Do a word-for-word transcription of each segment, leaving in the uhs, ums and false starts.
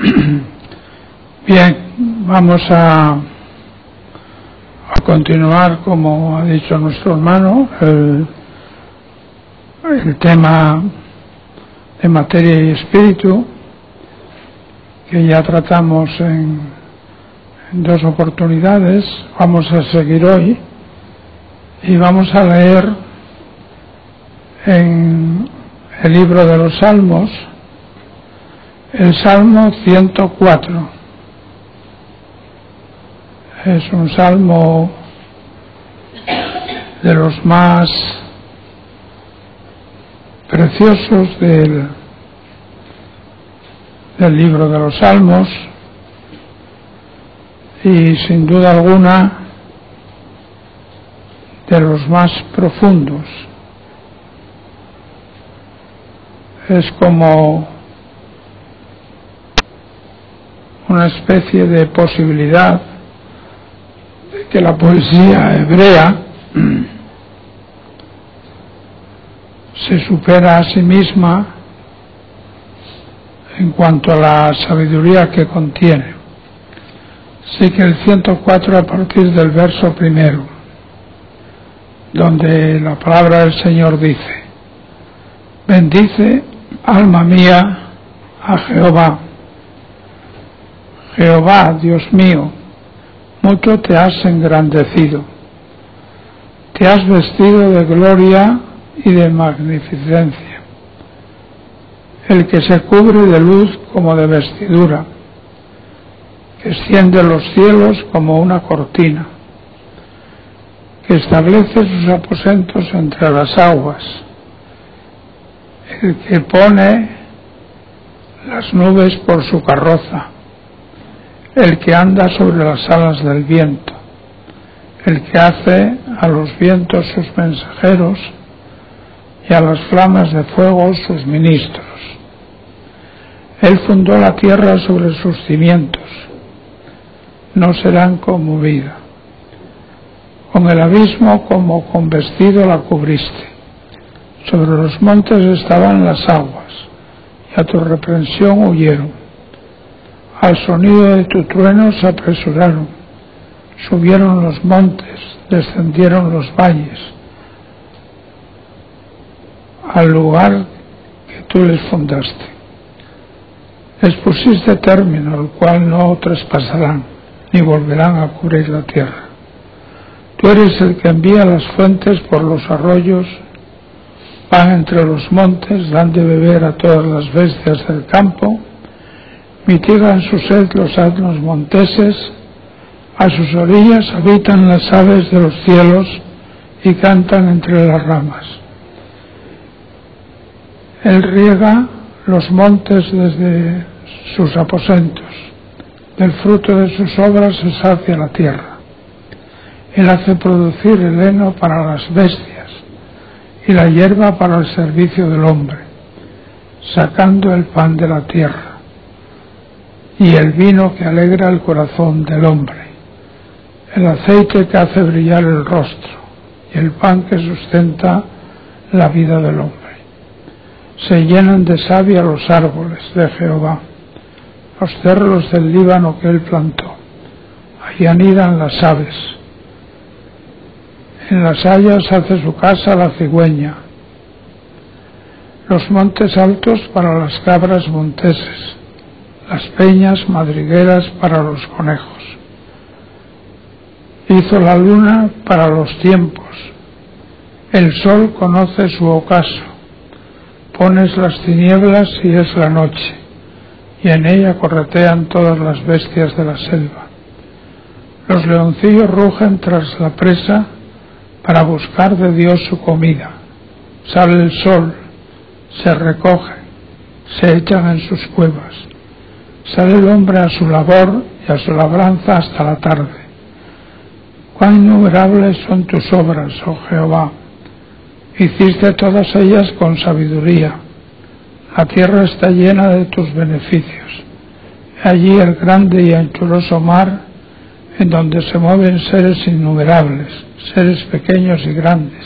Bien, vamos a, a continuar, como ha dicho nuestro hermano, el, el tema de materia y espíritu, que ya tratamos en, en dos oportunidades. Vamos a seguir hoy y vamos a leer en el libro de los Salmos el Salmo ciento cuatro. Es un salmo de los más preciosos del, del libro de los Salmos y sin duda alguna de los más profundos. Es como una especie de posibilidad de que la poesía hebrea se supera a sí misma en cuanto a la sabiduría que contiene. Así que el ciento cuatro, a partir del verso primero, donde la palabra del Señor dice: bendice, alma mía, a Jehová. Jehová, Dios mío, mucho te has engrandecido, te has vestido de gloria y de magnificencia, el que se cubre de luz como de vestidura, que extiende los cielos como una cortina, que establece sus aposentos entre las aguas, el que pone las nubes por su carroza, el que anda sobre las alas del viento, el que hace a los vientos sus mensajeros y a las flamas de fuego sus ministros. Él fundó la tierra sobre sus cimientos, no serán conmovida. Con el abismo como con vestido la cubriste, sobre los montes estaban las aguas, y a tu reprensión huyeron. Al sonido de tu trueno se apresuraron, subieron los montes, descendieron los valles, al lugar que tú les fundaste. Les pusiste término, el cual no traspasarán, ni volverán a cubrir la tierra. Tú eres el que envía las fuentes por los arroyos, van entre los montes, dan de beber a todas las bestias del campo, mitigan su sed los asnos monteses, a sus orillas habitan las aves de los cielos y cantan entre las ramas. Él riega los montes desde sus aposentos, del fruto de sus obras se sacia la tierra. Él hace producir el heno para las bestias y la hierba para el servicio del hombre, sacando el pan de la tierra y el vino que alegra el corazón del hombre, el aceite que hace brillar el rostro y el pan que sustenta la vida del hombre. Se llenan de savia los árboles de Jehová, los cerros del Líbano que él plantó. Allí anidan las aves. En las hayas hace su casa la cigüeña. Los montes altos para las cabras monteses, las peñas madrigueras para los conejos. Hizo la luna para los tiempos, el sol conoce su ocaso. Pones las tinieblas y es la noche, y en ella corretean todas las bestias de la selva. Los leoncillos rugen tras la presa para buscar de Dios su comida. Sale el sol, se recogen, se echan en sus cuevas. Sale el hombre a su labor y a su labranza hasta la tarde. Cuán innumerables son tus obras, oh Jehová. Hiciste todas ellas con sabiduría. La tierra está llena de tus beneficios. Allí el grande y anchuroso mar, en donde se mueven seres innumerables, seres pequeños y grandes.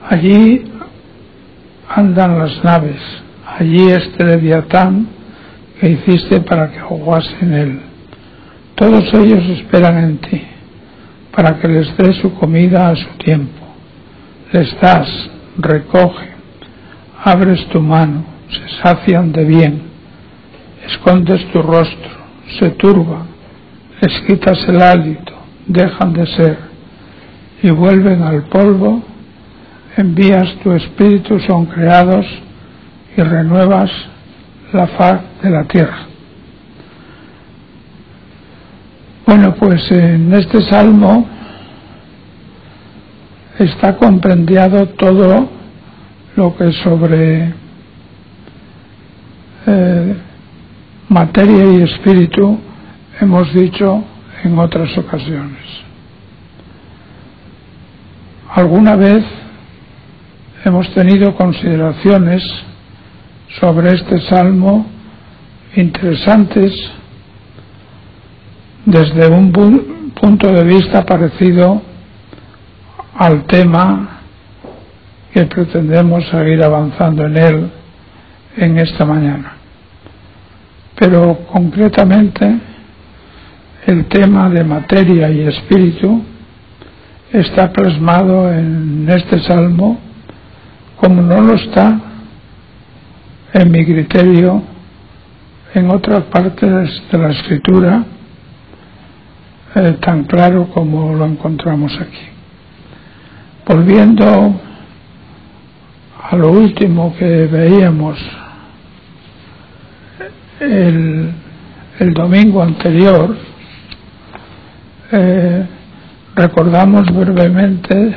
Allí andan las naves. Allí este Leviatán que hiciste para que aguase en él. Todos ellos esperan en ti, para que les des su comida a su tiempo. Les das, recoge, abres tu mano, se sacian de bien, escondes tu rostro, se turban, les quitas el hálito, dejan de ser, y vuelven al polvo, envías tu espíritu, son creados, y renuevas la faz de la tierra. Bueno, pues en este salmo está compendiado todo lo que sobre eh, materia y espíritu hemos dicho en otras ocasiones. Alguna vez hemos tenido consideraciones sobre este salmo interesantes desde un punto de vista parecido al tema que pretendemos seguir avanzando en él en esta mañana. Pero concretamente el tema de materia y espíritu está plasmado en este salmo como no lo está, en mi criterio, en otras partes de la escritura, eh, tan claro como lo encontramos aquí. Volviendo a lo último que veíamos el, el domingo anterior, eh, recordamos brevemente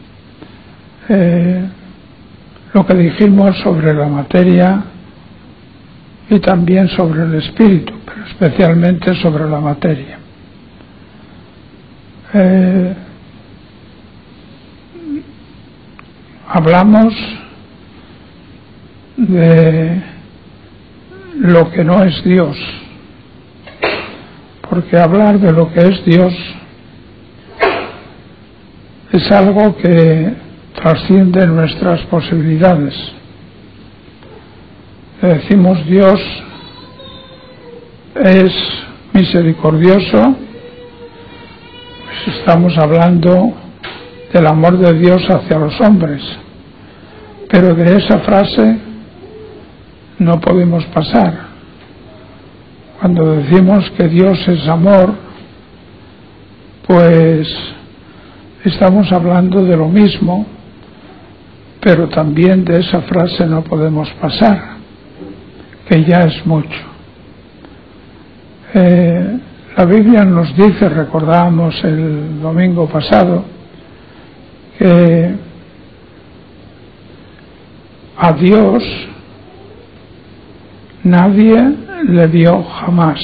eh, lo que dijimos sobre la materia y también sobre el espíritu, pero especialmente sobre la materia. Eh, hablamos de lo que no es Dios, porque hablar de lo que es Dios es algo que trasciende nuestras posibilidades. Decimos Dios es misericordioso, pues estamos hablando del amor de Dios hacia los hombres, pero de esa frase no podemos pasar. Cuando decimos que Dios es amor, pues estamos hablando de lo mismo, pero también de esa frase no podemos pasar, que ya es mucho. Eh, la Biblia nos dice, recordábamos el domingo pasado, que a Dios nadie le dio jamás,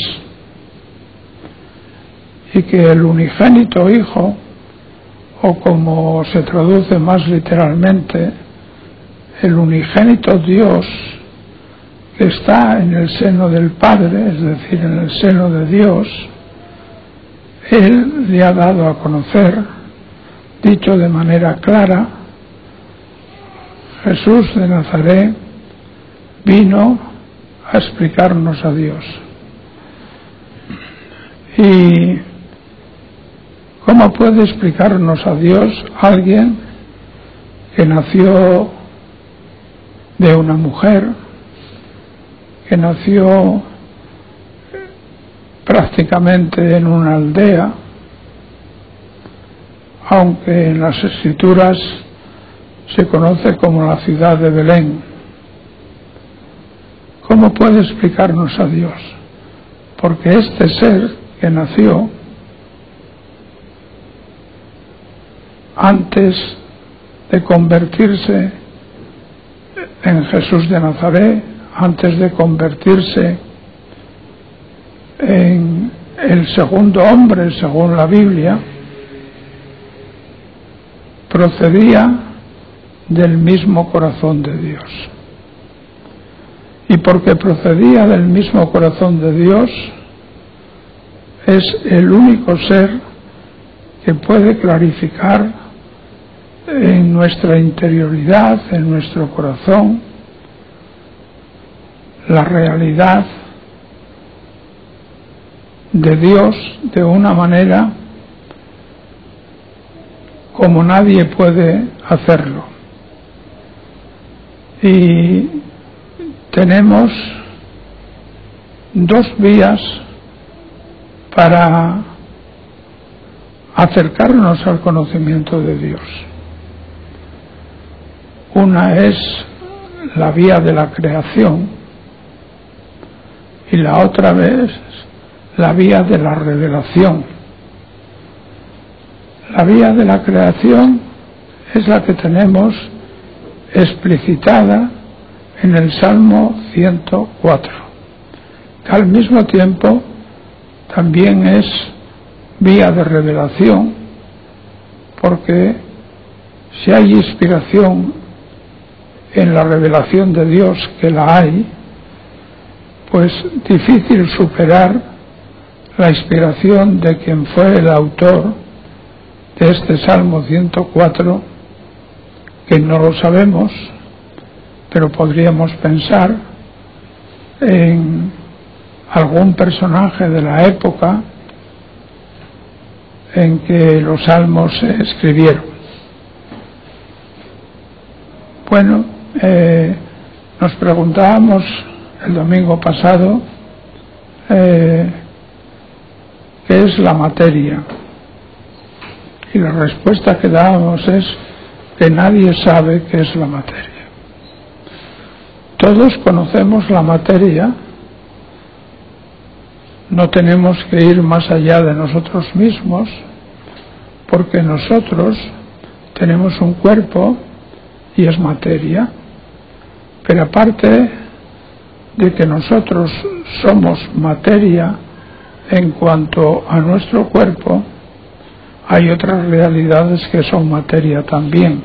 y que el unigénito Hijo, o como se traduce más literalmente, el unigénito Dios que está en el seno del Padre, es decir, en el seno de Dios, Él le ha dado a conocer, dicho de manera clara, Jesús de Nazaret vino a explicarnos a Dios. ¿Y cómo puede explicarnos a Dios alguien que nació de una mujer, que nació prácticamente en una aldea, aunque en las Escrituras se conoce como la ciudad de Belén? ¿Cómo puede explicarnos a Dios? Porque este ser que nació antes de convertirse en Jesús de Nazaret, antes de convertirse en el segundo hombre según la Biblia, procedía del mismo corazón de Dios. Y porque procedía del mismo corazón de Dios, es el único ser que puede clarificar en nuestra interioridad, en nuestro corazón, la realidad de Dios de una manera como nadie puede hacerlo. Y tenemos dos vías para acercarnos al conocimiento de Dios. Una es la vía de la creación y la otra es la vía de la revelación. La vía de la creación es la que tenemos explicitada en el Salmo ciento cuatro, que al mismo tiempo también es vía de revelación, porque si hay inspiración en la revelación de Dios, que la hay, pues difícil superar la inspiración de quien fue el autor de este Salmo ciento cuatro, que no lo sabemos, pero podríamos pensar en algún personaje de la época en que los salmos se escribieron. Bueno, eh, nos preguntábamos el domingo pasado eh, ¿qué es la materia? Y la respuesta que dábamos es que nadie sabe qué es la materia. Todos conocemos la materia, no tenemos que ir más allá de nosotros mismos, porque nosotros tenemos un cuerpo y es materia, pero aparte de que nosotros somos materia en cuanto a nuestro cuerpo, hay otras realidades que son materia también.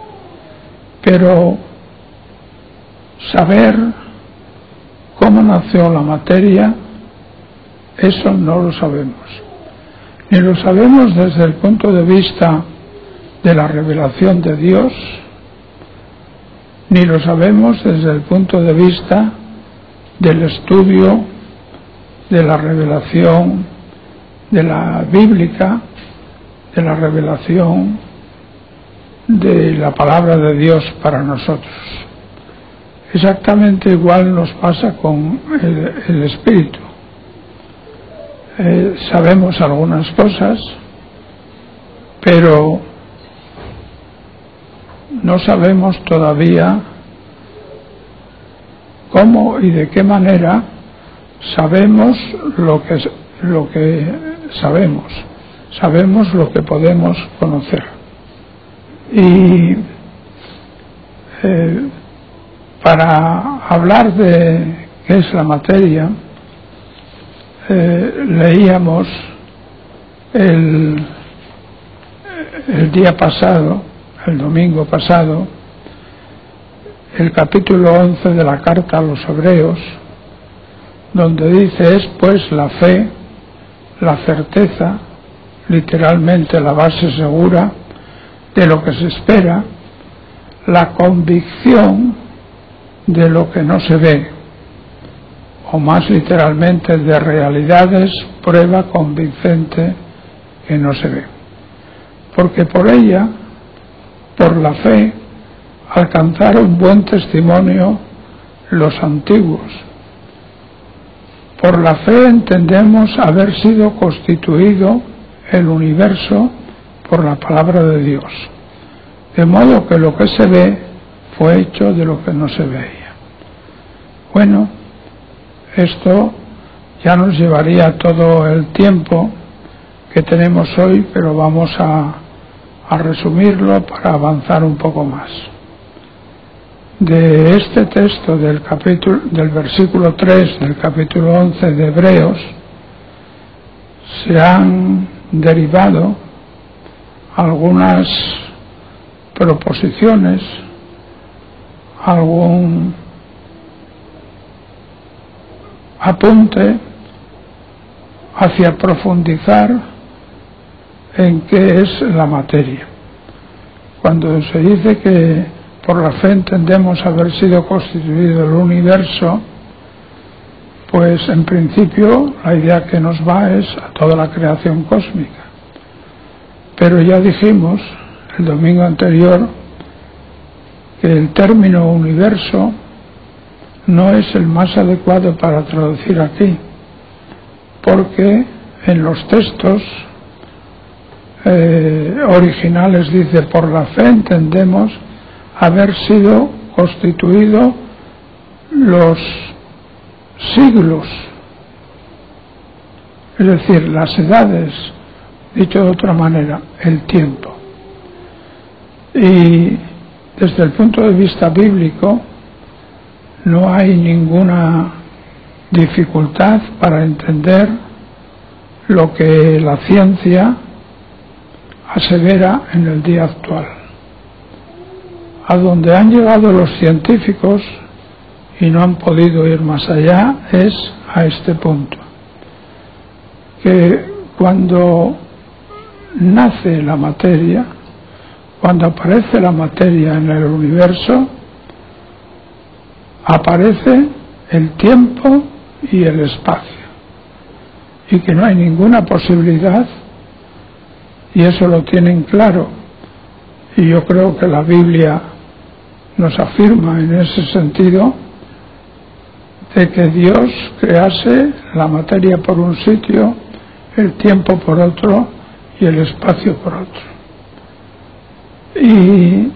Pero saber cómo nació la materia, eso no lo sabemos. Ni lo sabemos desde el punto de vista de la revelación de Dios, ni lo sabemos desde el punto de vista del estudio de la revelación de la bíblica, de la revelación de la palabra de Dios para nosotros. Exactamente igual nos pasa con el, el espíritu. Eh, sabemos algunas cosas, pero no sabemos todavía cómo y de qué manera sabemos lo que, lo que sabemos. Sabemos lo que podemos conocer. Y eh, para hablar de qué es la materia, eh, leíamos el, el día pasado, el domingo pasado, el capítulo once de la carta a los Hebreos, donde dice: es pues la fe, la certeza, literalmente la base segura de lo que se espera, la convicción de lo que no se ve, o más literalmente de realidades, prueba convincente que no se ve. Porque por ella, por la fe, alcanzaron buen testimonio los antiguos. Por la fe entendemos haber sido constituido el universo por la palabra de Dios, de modo que lo que se ve fue hecho de lo que no se veía. Bueno, esto ya nos llevaría todo el tiempo que tenemos hoy, pero vamos a, a resumirlo para avanzar un poco más. De este texto del capítulo, del versículo tres del capítulo once de Hebreos, se han derivado algunas proposiciones, algún apunte hacia profundizar en qué es la materia. Cuando se dice que por la fe entendemos haber sido constituido el universo, pues en principio la idea que nos va es a toda la creación cósmica. Pero ya dijimos el domingo anterior que el término universo no es el más adecuado para traducir aquí, porque en los textos eh, originales dice: por la fe entendemos haber sido constituido los siglos, es decir, las edades, dicho de otra manera, el tiempo. Y desde el punto de vista bíblico no hay ninguna dificultad para entender lo que la ciencia asevera en el día actual. A donde han llegado los científicos y no han podido ir más allá es a este punto, que cuando nace la materia, cuando aparece la materia en el universo, aparece el tiempo y el espacio, y que no hay ninguna posibilidad, y eso lo tienen claro, y yo creo que la Biblia nos afirma en ese sentido, de que Dios crease la materia por un sitio, el tiempo por otro y el espacio por otro. Y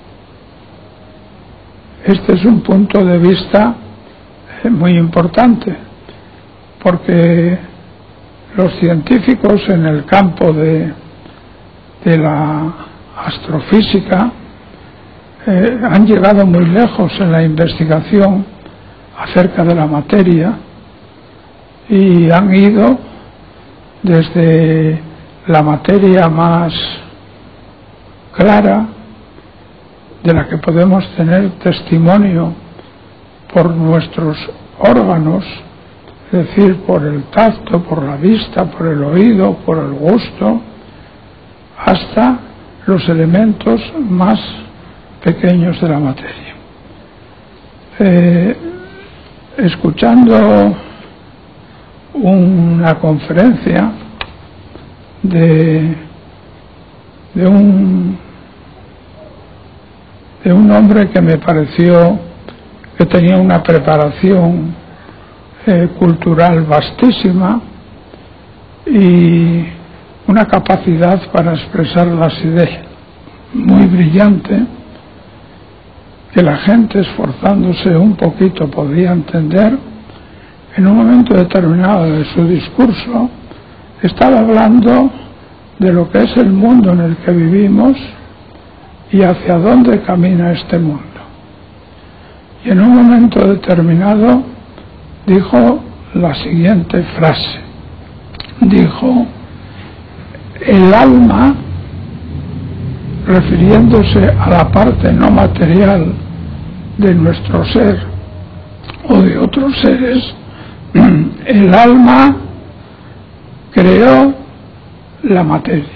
este es un punto de vista muy importante, porque los científicos en el campo de, de la astrofísica eh, han llegado muy lejos en la investigación acerca de la materia y han ido desde la materia más clara, de la que podemos tener testimonio por nuestros órganos, es decir, por el tacto, por la vista, por el oído, por el gusto, hasta los elementos más pequeños de la materia. Eh, escuchando una conferencia de, de un de un hombre que me pareció que tenía una preparación eh, cultural vastísima y una capacidad para expresar las ideas muy brillante, que la gente, esforzándose un poquito, podía entender. En un momento determinado de su discurso estaba hablando de lo que es el mundo en el que vivimos y hacia dónde camina este mundo. Y en un momento determinado dijo la siguiente frase. Dijo: el alma, refiriéndose a la parte no material de nuestro ser o de otros seres, el alma creó la materia.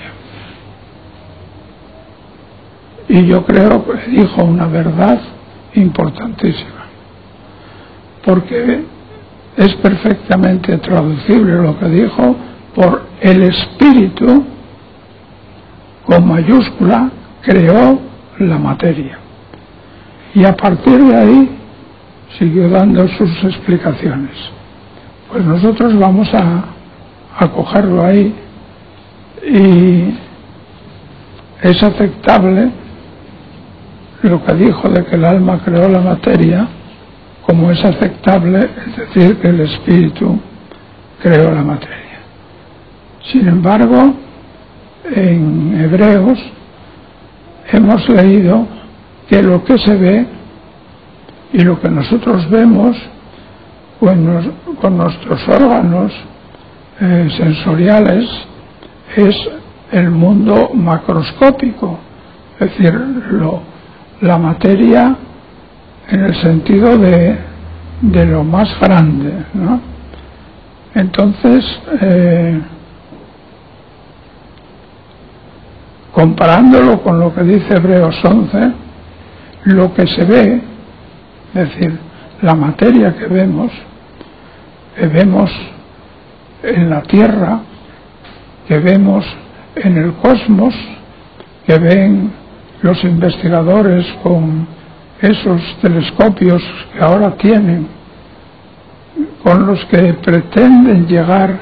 Y yo creo que dijo una verdad importantísima, porque es perfectamente traducible lo que dijo por el espíritu, con mayúscula, creó la materia. Y a partir de ahí siguió dando sus explicaciones. Pues nosotros vamos a, a cogerlo ahí, y es aceptable lo que dijo de que el alma creó la materia, como es aceptable es decir que el espíritu creó la materia. Sin embargo, en Hebreos hemos leído que lo que se ve y lo que nosotros vemos con, nos, con nuestros órganos eh, sensoriales es el mundo macroscópico, es decir, lo la materia en el sentido de, de lo más grande, ¿no? Entonces, eh, comparándolo con lo que dice Hebreos once, lo que se ve, es decir, la materia que vemos, que vemos en la Tierra, que vemos en el cosmos, que ven los investigadores con esos telescopios que ahora tienen, con los que pretenden llegar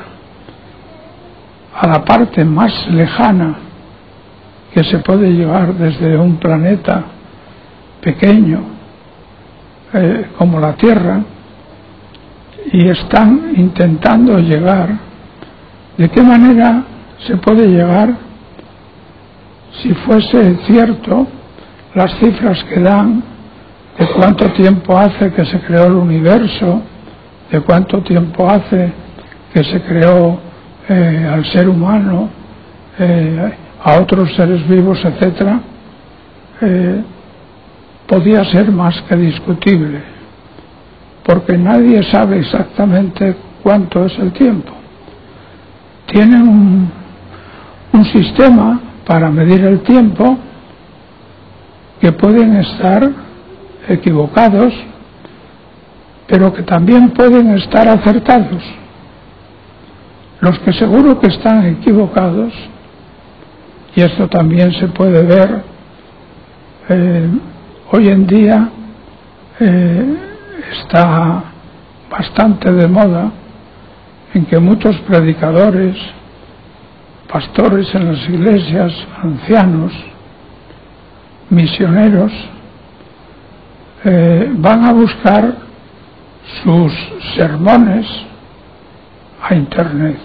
a la parte más lejana que se puede llegar desde un planeta pequeño eh, como la Tierra, y están intentando llegar. ¿De qué manera se puede llegar? Si fuese cierto las cifras que dan de cuánto tiempo hace que se creó el universo, de cuánto tiempo hace que se creó eh, al ser humano, eh, a otros seres vivos, etcétera, eh, podía ser más que discutible, porque nadie sabe exactamente cuánto es el tiempo. Tienen un, un sistema para medir el tiempo que pueden estar equivocados, pero que también pueden estar acertados. Los que seguro que están equivocados, y esto también se puede ver eh, hoy en día, eh, está bastante de moda en que muchos predicadores, pastores en las iglesias, ancianos, misioneros, eh, van a buscar sus sermones a internet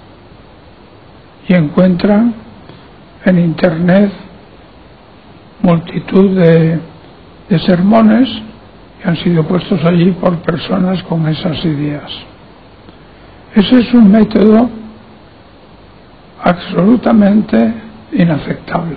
y encuentran en internet multitud de, de sermones que han sido puestos allí por personas con esas ideas. Ese es un método absolutamente inaceptable.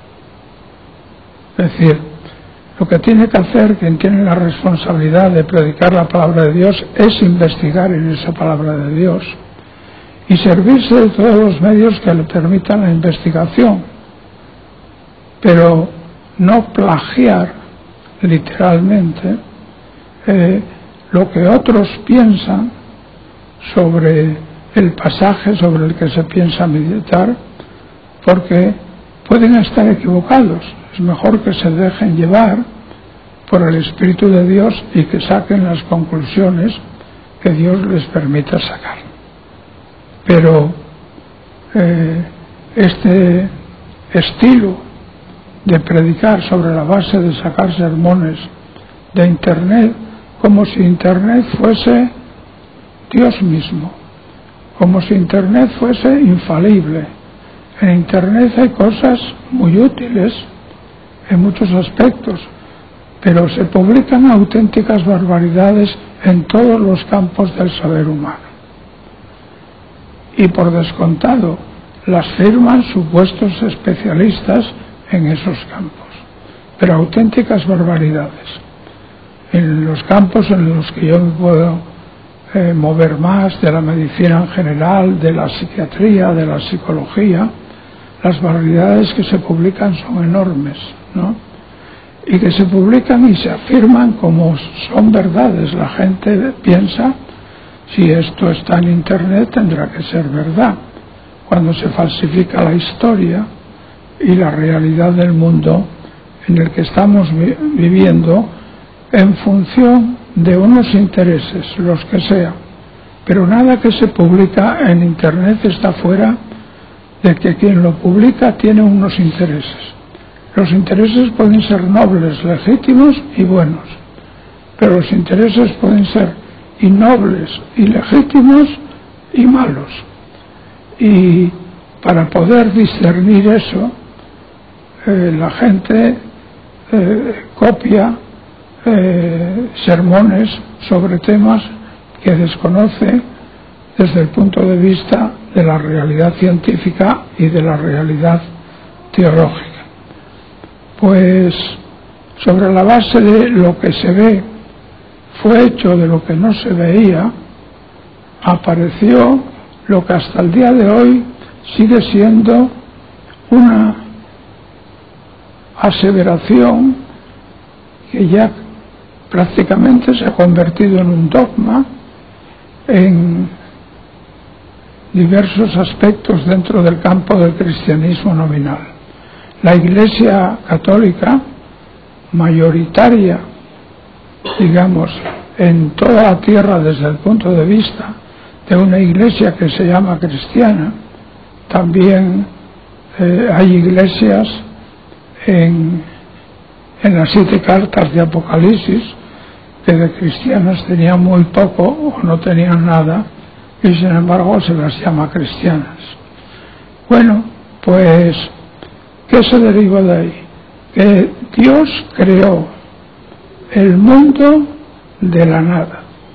Es decir, lo que tiene que hacer quien tiene la responsabilidad de predicar la palabra de Dios es investigar en esa palabra de Dios y servirse de todos los medios que le permitan la investigación, pero no plagiar literalmente eh, lo que otros piensan sobre el pasaje sobre el que se piensa meditar, porque pueden estar equivocados. Es mejor que se dejen llevar por el Espíritu de Dios y que saquen las conclusiones que Dios les permita sacar. Pero eh, este estilo de predicar sobre la base de sacar sermones de Internet, como si Internet fuese Dios mismo, como si Internet fuese infalible. En Internet hay cosas muy útiles en muchos aspectos, pero se publican auténticas barbaridades en todos los campos del saber humano. Y por descontado, las firman supuestos especialistas en esos campos, pero auténticas barbaridades. En los campos en los que yo me puedo eh, mover más, de la medicina en general, de la psiquiatría, de la psicología, las barbaridades que se publican son enormes, ¿no? Y que se publican y se afirman como son verdades. La gente piensa, si esto está en Internet tendrá que ser verdad, cuando se falsifica la historia y la realidad del mundo en el que estamos vi- viviendo en función de unos intereses, los que sean. Pero nada que se publica en Internet está fuera de que quien lo publica tiene unos intereses. Los intereses pueden ser nobles, legítimos y buenos, pero los intereses pueden ser innobles, ilegítimos y malos. Y para poder discernir eso, eh, la gente eh, copia eh, sermones sobre temas que desconoce desde el punto de vista de la realidad científica y de la realidad teológica. Pues sobre la base de lo que se ve fue hecho de lo que no se veía, apareció lo que hasta el día de hoy sigue siendo una aseveración que ya prácticamente se ha convertido en un dogma en diversos aspectos dentro del campo del cristianismo nominal. La Iglesia católica, mayoritaria, digamos, en toda la tierra desde el punto de vista de una iglesia que se llama cristiana, también eh, hay iglesias en, en las siete cartas de Apocalipsis que de cristianas tenían muy poco o no tenían nada, y sin embargo se las llama cristianas. Bueno, pues, ¿qué se deriva de ahí? Que Dios creó el mundo de la nada.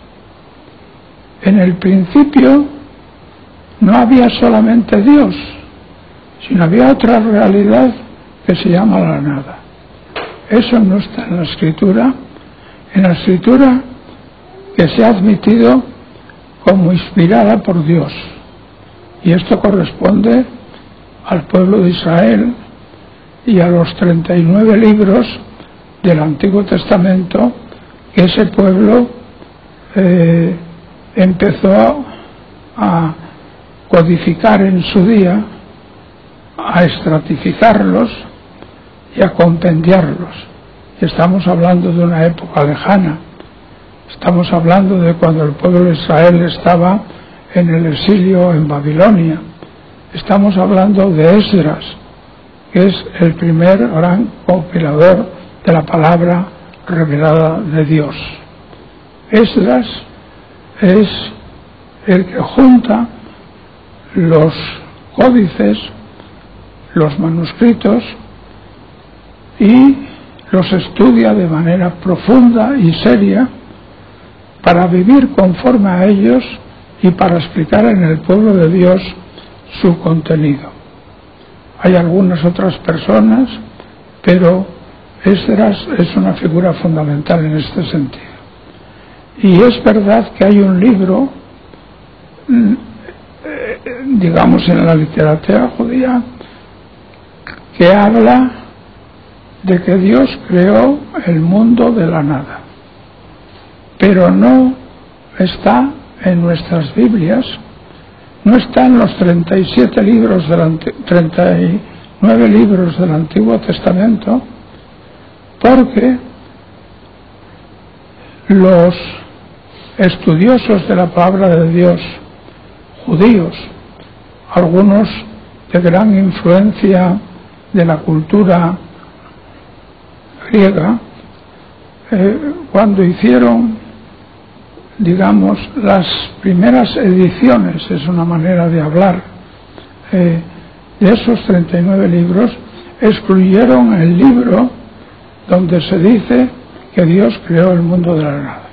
En el principio no había solamente Dios, sino había otra realidad que se llama la nada. Eso no está en la Escritura. En la Escritura que se ha admitido como inspirada por Dios. Y esto corresponde al pueblo de Israel y a los treinta y nueve libros del Antiguo Testamento que ese pueblo eh, empezó a codificar en su día, a estratificarlos y a compendiarlos. Estamos hablando de una época lejana. Estamos hablando de cuando el pueblo de Israel estaba en el exilio en Babilonia. Estamos hablando de Esdras, que es el primer gran compilador de la palabra revelada de Dios. Esdras es el que junta los códices, los manuscritos, y los estudia de manera profunda y seria para vivir conforme a ellos y para explicar en el pueblo de Dios su contenido. Hay algunas otras personas, pero Esdras es una figura fundamental en este sentido. Y es verdad que hay un libro, digamos en la literatura judía, que habla de que Dios creó el mundo de la nada, pero no está en nuestras Biblias, no está en los treinta y siete libros del treinta y nueve libros del Antiguo Testamento, porque los estudiosos de la palabra de Dios, judíos, algunos de gran influencia de la cultura griega, eh, cuando hicieron, digamos, las primeras ediciones, es una manera de hablar, eh, de esos treinta y nueve libros, excluyeron el libro donde se dice que Dios creó el mundo de la nada.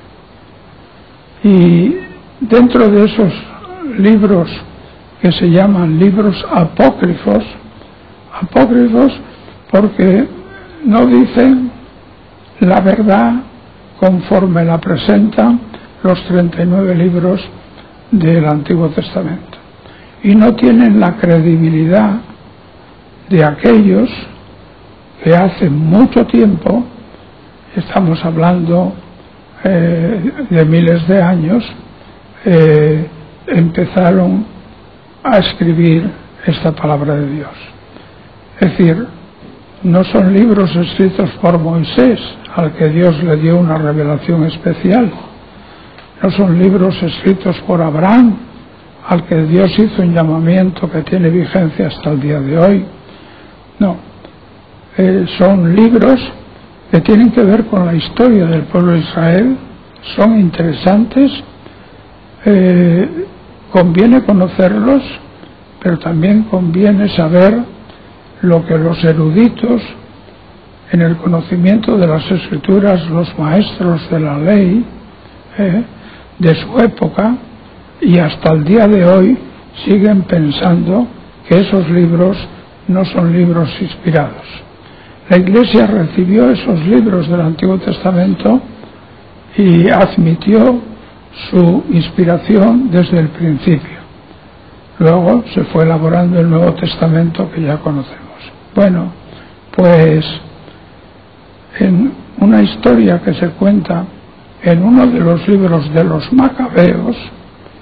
Y dentro de esos libros que se llaman libros apócrifos, apócrifos porque no dicen la verdad conforme la presentan los treinta y nueve libros del Antiguo Testamento, y no tienen la credibilidad de aquellos que hace mucho tiempo, estamos hablando eh, de miles de años, eh, empezaron a escribir esta palabra de Dios. Es decir, no son libros escritos por Moisés, al que Dios le dio una revelación especial. No son libros escritos por Abraham, al que Dios hizo un llamamiento que tiene vigencia hasta el día de hoy. No, eh, son libros que tienen que ver con la historia del pueblo de Israel, son interesantes, eh, conviene conocerlos, pero también conviene saber lo que los eruditos en el conocimiento de las Escrituras, los maestros de la ley eh, de su época y hasta el día de hoy siguen pensando que esos libros no son libros inspirados. La Iglesia recibió esos libros del Antiguo Testamento y admitió su inspiración desde el principio. Luego se fue elaborando el Nuevo Testamento que ya conocemos. Bueno, pues en una historia que se cuenta en uno de los libros de los Macabeos,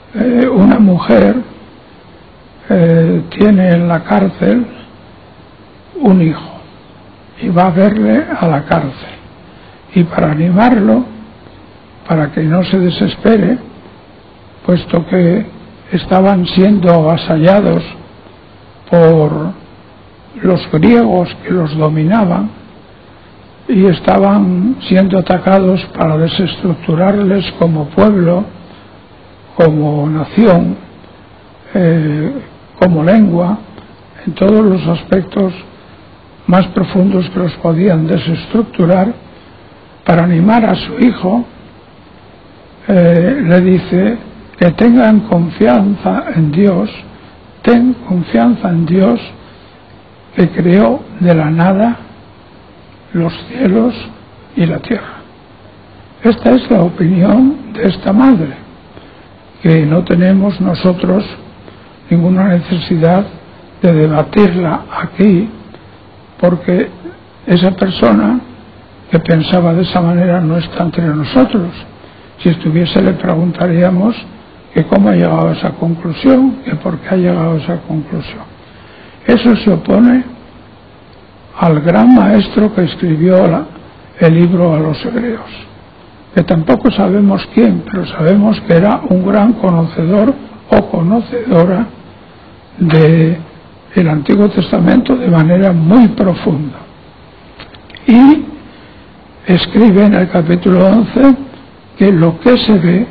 eh, una mujer eh, tiene en la cárcel un hijo y va a verle a la cárcel, y para animarlo, para que no se desespere, puesto que estaban siendo avasallados por los griegos que los dominaban y estaban siendo atacados para desestructurarles como pueblo, como nación, eh, como lengua, en todos los aspectos más profundos que los podían desestructurar. Para animar a su hijo, eh, le dice que tengan confianza en Dios, ten confianza en Dios que creó de la nada los cielos y la tierra. Esta es la opinión de esta madre, que no tenemos nosotros ninguna necesidad de debatirla aquí, porque esa persona que pensaba de esa manera no está entre nosotros. Si estuviese, le preguntaríamos que cómo ha llegado a esa conclusión, que por qué ha llegado a esa conclusión. Eso se opone al gran maestro que escribió la, el libro a los hebreos, que tampoco sabemos quién, pero sabemos que era un gran conocedor o conocedora de el Antiguo Testamento de manera muy profunda. Y escribe en el capítulo once que lo que se ve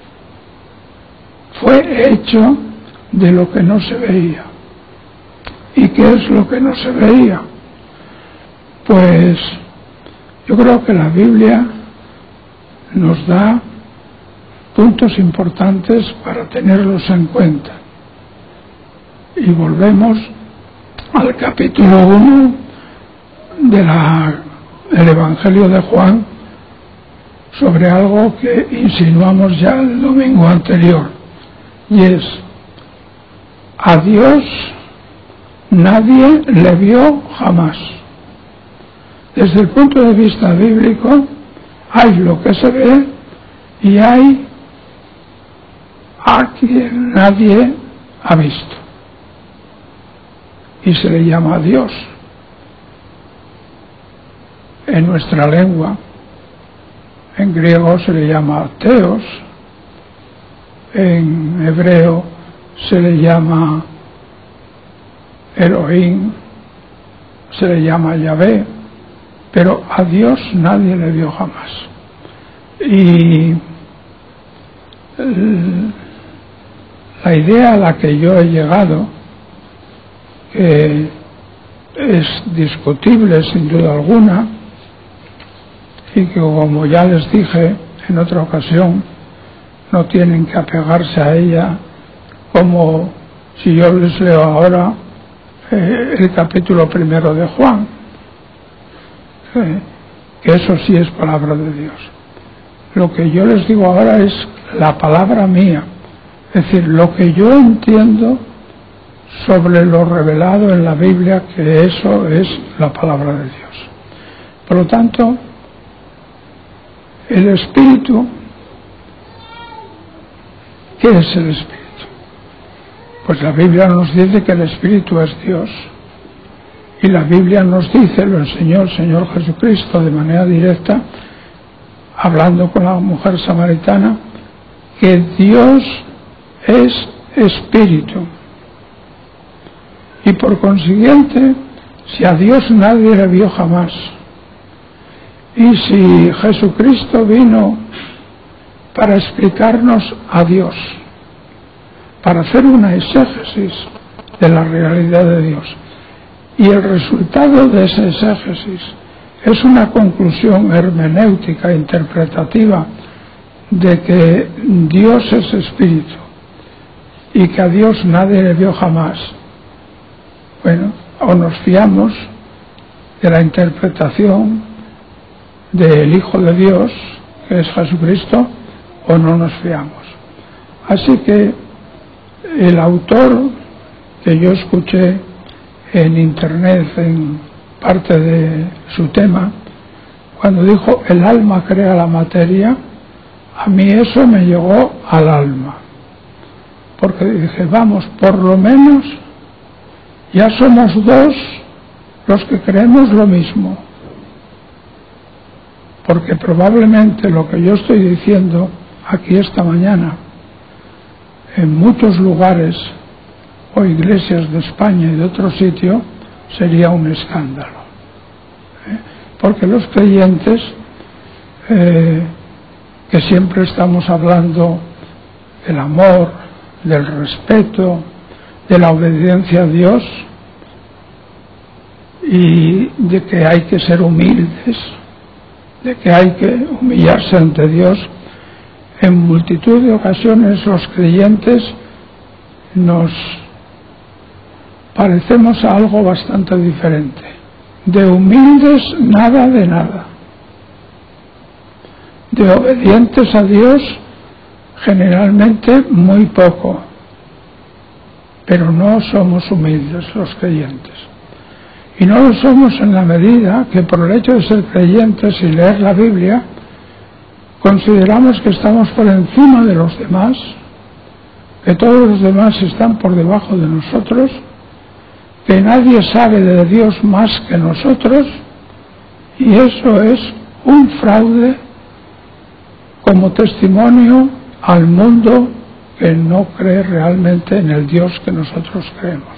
fue hecho de lo que no se veía. ¿Y qué es lo que no se veía? Pues yo creo que la Biblia nos da puntos importantes para tenerlos en cuenta. Y volvemos al capítulo uno de la, del Evangelio de Juan, sobre algo que insinuamos ya el domingo anterior, y es: a Dios nadie le vio jamás. Desde el punto de vista bíblico, hay lo que se ve y hay a quien nadie ha visto, y se le llama Dios. En nuestra lengua, en griego se le llama Theos, en hebreo se le llama Elohim, se le llama Yahvé, pero a Dios nadie le vio jamás. Y la idea a la que yo he llegado, que es discutible sin duda alguna, y que, como ya les dije en otra ocasión, no tienen que apegarse a ella como si yo les leo ahora eh, el capítulo primero de Juan, eh, que eso sí es palabra de Dios. Lo que yo les digo ahora es la palabra mía, es decir, lo que yo entiendo sobre lo revelado en la Biblia, que eso es la palabra de Dios. Por lo tanto, el Espíritu, ¿qué es el Espíritu? Pues la Biblia nos dice que el Espíritu es Dios, y la Biblia nos dice, lo enseñó el Señor Jesucristo de manera directa, hablando con la mujer samaritana, que Dios es Espíritu. Y por consiguiente, si a Dios nadie le vio jamás, y si Jesucristo vino para explicarnos a Dios, para hacer una exégesis de la realidad de Dios, y el resultado de esa exégesis es una conclusión hermenéutica, interpretativa, de que Dios es Espíritu y que a Dios nadie le vio jamás, bueno, o nos fiamos de la interpretación del Hijo de Dios, que es Jesucristo, o no nos fiamos. Así que el autor que yo escuché en internet en parte de su tema, cuando dijo el alma crea la materia, a mí eso me llegó al alma, porque dije, vamos, por lo menos ya somos dos los que creemos lo mismo, porque probablemente lo que yo estoy diciendo aquí esta mañana, en muchos lugares o iglesias de España y de otro sitio, sería un escándalo, ¿eh? Porque los creyentes, eh, que siempre estamos hablando del amor, del respeto, de la obediencia a Dios y de que hay que ser humildes, de que hay que humillarse ante Dios, en multitud de ocasiones los creyentes nos parecemos a algo bastante diferente. De humildes, nada de nada. De obedientes a Dios, generalmente muy poco. Pero no somos humildes los creyentes. Y no lo somos en la medida que por el hecho de ser creyentes y leer la Biblia, consideramos que estamos por encima de los demás, que todos los demás están por debajo de nosotros, que nadie sabe de Dios más que nosotros, y eso es un fraude como testimonio al mundo que no cree realmente en el Dios que nosotros creemos.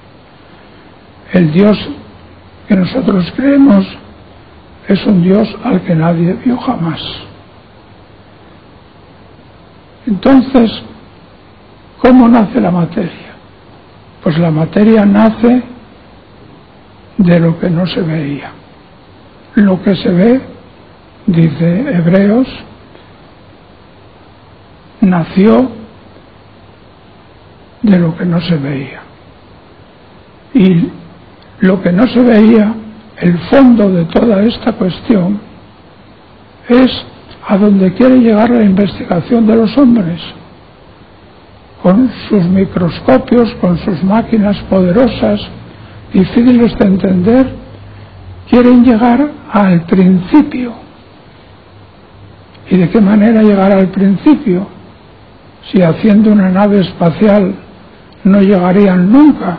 El Dios que nosotros creemos es un Dios al que nadie vio jamás. Entonces, ¿cómo nace la materia? Pues la materia nace de lo que no se veía. Lo que se ve, dice Hebreos, nació de lo que no se veía. Y lo que no se veía, el fondo de toda esta cuestión, es a donde quiere llegar la investigación de los hombres. Con sus microscopios, con sus máquinas poderosas, difíciles de entender, quieren llegar al principio. ¿Y de qué manera llegar al principio? Si haciendo una nave espacial no llegarían nunca.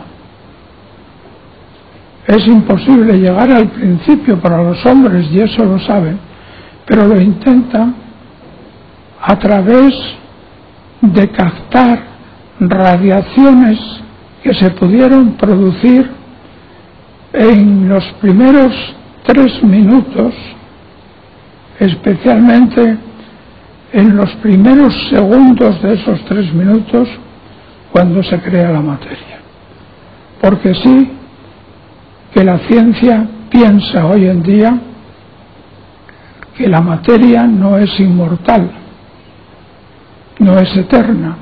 Es imposible llegar al principio para los hombres, y eso lo saben, pero lo intentan a través de captar radiaciones que se pudieron producir en los primeros tres minutos, especialmente en los primeros segundos de esos tres minutos, cuando se crea la materia. Porque sí que la ciencia piensa hoy en día que la materia no es inmortal, no es eterna.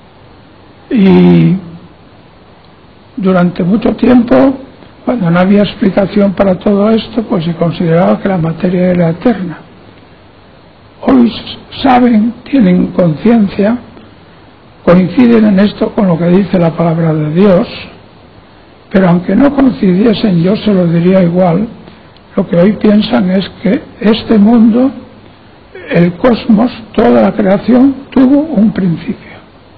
Y durante mucho tiempo, cuando no había explicación para todo esto, pues se consideraba que la materia era eterna. Hoy saben, tienen conciencia, coinciden en esto con lo que dice la palabra de Dios, pero aunque no coincidiesen, yo se lo diría igual, lo que hoy piensan es que este mundo, el cosmos, toda la creación, tuvo un principio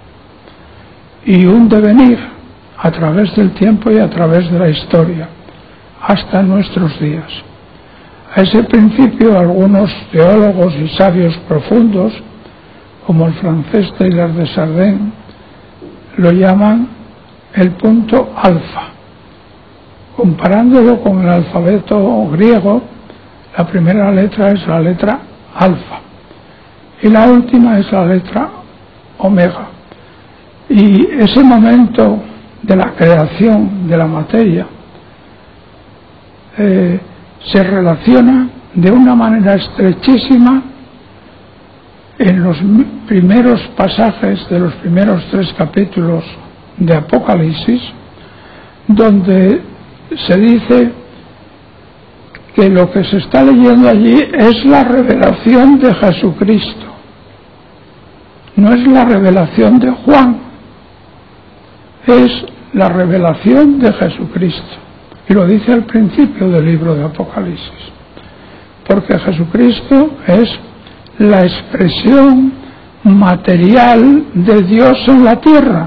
y un devenir a través del tiempo y a través de la historia, hasta nuestros días. A ese principio algunos teólogos y sabios profundos, como el francés Taylor de Chardin, lo llaman el punto alfa. Comparándolo con el alfabeto griego, la primera letra es la letra alfa y la última es la letra omega. Y ese momento de la creación de la materia eh, se relaciona de una manera estrechísima en los primeros pasajes de los primeros tres capítulos de Apocalipsis, donde se dice que lo que se está leyendo allí es la revelación de Jesucristo, no es la revelación de Juan, es la revelación de Jesucristo. Y lo dice al principio del libro de Apocalipsis, porque Jesucristo es la expresión material de Dios en la tierra.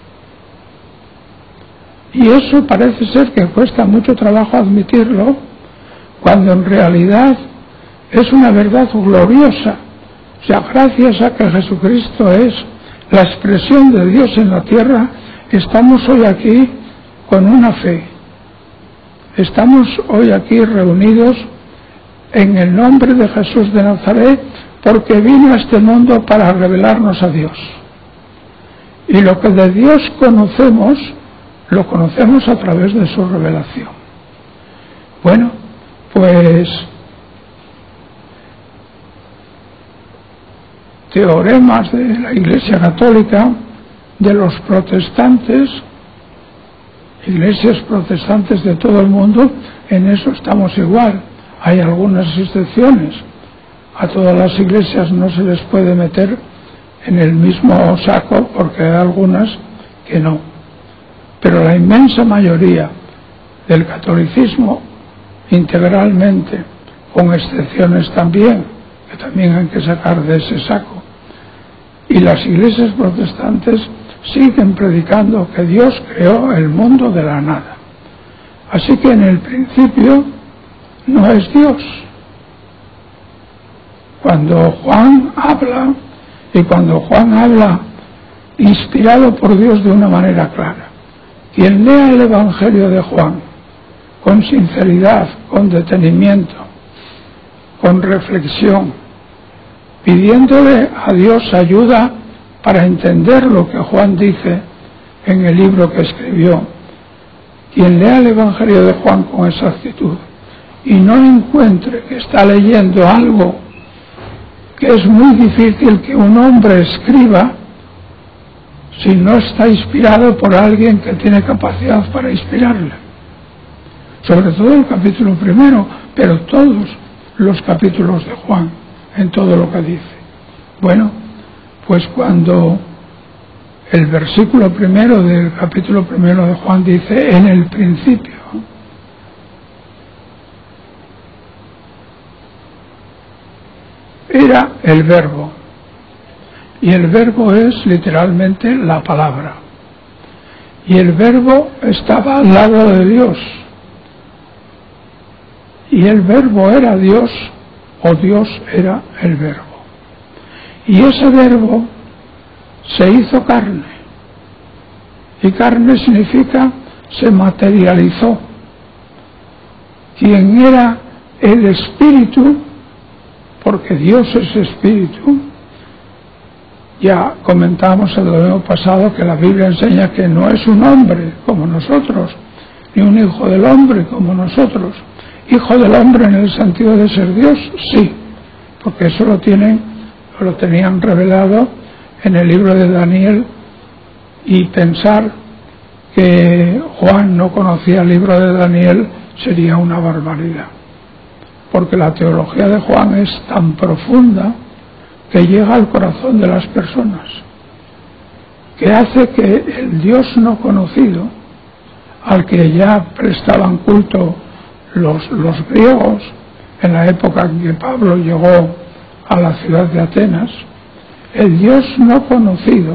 Y eso parece ser que cuesta mucho trabajo admitirlo, cuando en realidad es una verdad gloriosa. O sea, gracias a que Jesucristo es la expresión de Dios en la tierra, estamos hoy aquí con una fe. Estamos hoy aquí reunidos en el nombre de Jesús de Nazaret, porque vino a este mundo para revelarnos a Dios. Y lo que de Dios conocemos, lo conocemos a través de su revelación. Bueno, pues teoremas de la Iglesia Católica, de los protestantes, iglesias protestantes de todo el mundo, en eso estamos igual. Hay algunas excepciones. A todas las iglesias no se les puede meter en el mismo saco, porque hay algunas que no. Pero la inmensa mayoría del catolicismo, integralmente, con excepciones también, que también hay que sacar de ese saco, y las iglesias protestantes siguen predicando que Dios creó el mundo de la nada. Así que en el principio no es Dios. Cuando Juan habla, y cuando Juan habla inspirado por Dios de una manera clara, quien lea el Evangelio de Juan con sinceridad, con detenimiento, con reflexión, pidiéndole a Dios ayuda para entender lo que Juan dice en el libro que escribió, quien lea el Evangelio de Juan con esa actitud y no encuentre que está leyendo algo que es muy difícil que un hombre escriba si no está inspirado por alguien que tiene capacidad para inspirarle. Sobre todo el capítulo primero, pero todos los capítulos de Juan, en todo lo que dice. Bueno, pues cuando el versículo primero del capítulo primero de Juan dice, en el principio, era el verbo, y el verbo es literalmente la palabra, y el verbo estaba al lado de Dios, y el verbo era Dios, o Dios era el verbo, y ese verbo se hizo carne, y carne significa se materializó. Quien era el Espíritu, porque Dios es Espíritu, ya comentábamos el domingo pasado que la Biblia enseña que no es un hombre como nosotros, ni un hijo del hombre como nosotros. Hijo del hombre en el sentido de ser Dios, sí, porque eso lo tienen, lo tenían revelado en el libro de Daniel, y pensar que Juan no conocía el libro de Daniel sería una barbaridad, porque la teología de Juan es tan profunda que llega al corazón de las personas, que hace que el Dios no conocido, al que ya prestaban culto los, los griegos en la época en que Pablo llegó a la ciudad de Atenas, el Dios no conocido,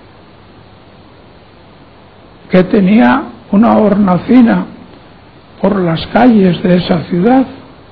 que tenía una hornacina por las calles de esa ciudad,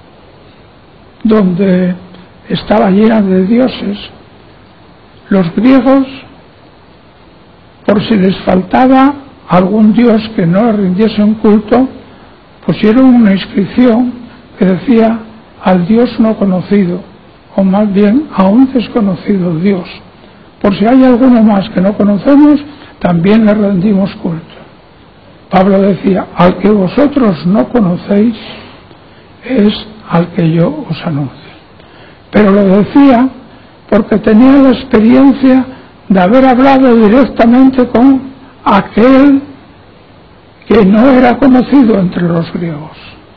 donde estaba llena de dioses, los griegos, por si les faltaba algún dios que no le rindiese un culto, pusieron una inscripción que decía al Dios no conocido, o más bien a un desconocido Dios. Por si hay alguno más que no conocemos, también le rendimos culto. Pablo decía, al que vosotros no conocéis es al que yo os anuncio. Pero lo decía porque tenía la experiencia de haber hablado directamente con aquel que no era conocido entre los griegos.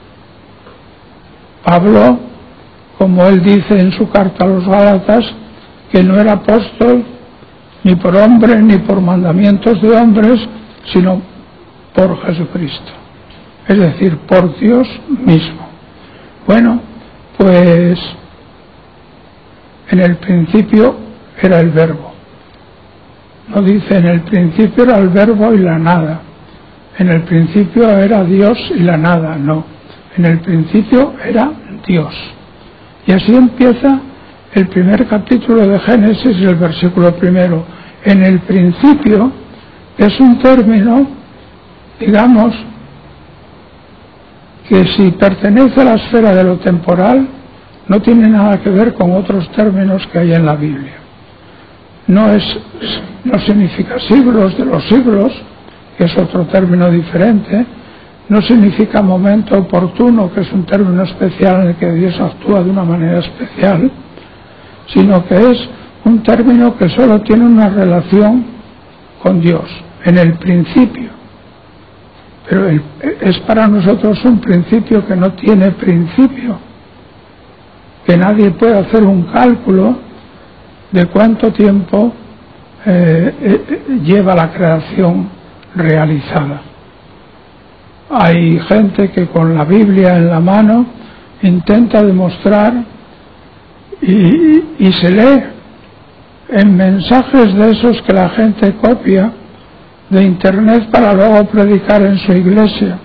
Pablo, como él dice en su carta a los Gálatas, que no era apóstol ni por hombre ni por mandamientos de hombres, sino por Jesucristo, es decir, por Dios mismo. Bueno, pues en el principio era el verbo. No dice en el principio era el verbo y la nada. En el principio era Dios y la nada, no. En el principio era Dios. Y así empieza el primer capítulo de Génesis, el versículo primero. En el principio es un término, digamos, que si pertenece a la esfera de lo temporal, no tiene nada que ver con otros términos que hay en la Biblia. No es, no significa siglos de los siglos, que es otro término diferente, no significa momento oportuno, que es un término especial en el que Dios actúa de una manera especial, sino que es un término que solo tiene una relación con Dios, en el principio. Pero el, es para nosotros un principio que no tiene principio, que nadie puede hacer un cálculo de cuánto tiempo eh, eh, lleva la creación realizada. Hay gente que con la Biblia en la mano intenta demostrar y, y se lee en mensajes de esos que la gente copia de internet para luego predicar en su iglesia,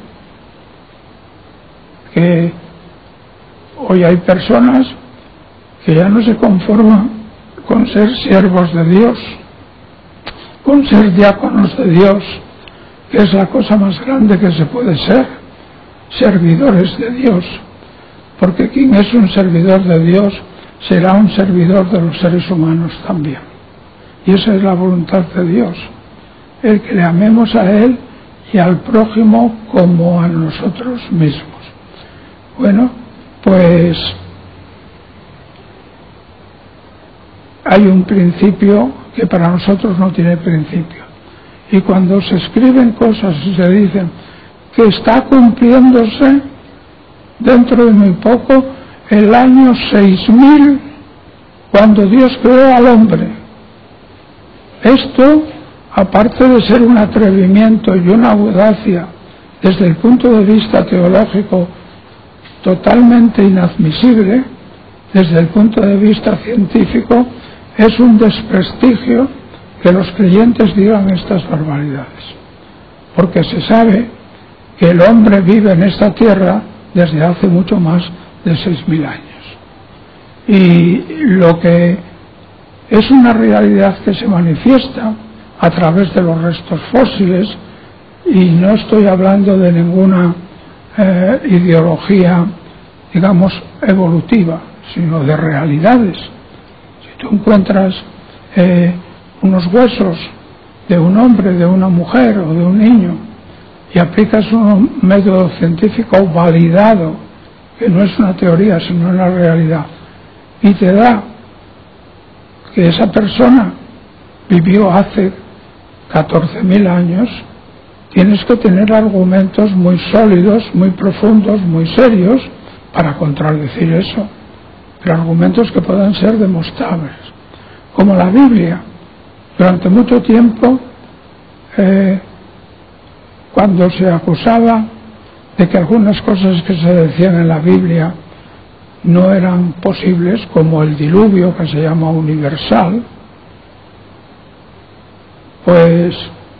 que hoy hay personas que ya no se conforman con ser siervos de Dios, con ser diáconos de Dios, que es la cosa más grande que se puede ser, servidores de Dios, porque quien es un servidor de Dios será un servidor de los seres humanos también, y esa es la voluntad de Dios, el que le amemos a Él y al prójimo como a nosotros mismos. Bueno, pues hay un principio que para nosotros no tiene principio. Y cuando se escriben cosas y se dicen que está cumpliéndose dentro de muy poco el año seis mil, cuando Dios creó al hombre, esto, aparte de ser un atrevimiento y una audacia desde el punto de vista teológico totalmente inadmisible, desde el punto de vista científico, es un desprestigio que los creyentes digan estas barbaridades, porque se sabe que el hombre vive en esta tierra desde hace mucho más de seis mil años. Y lo que es una realidad que se manifiesta a través de los restos fósiles, y no estoy hablando de ninguna eh, ideología, digamos, evolutiva, sino de realidades. Si tú encuentras eh, unos huesos de un hombre, de una mujer o de un niño, y aplicas un método científico validado, que no es una teoría sino una realidad, y te da que esa persona vivió hace catorce mil años, tienes que tener argumentos muy sólidos, muy profundos, muy serios para contradecir eso, pero argumentos que puedan ser demostrables, como la Biblia. Durante mucho tiempo, eh, cuando se acusaba de que algunas cosas que se decían en la Biblia no eran posibles, como el diluvio, que se llama universal, pues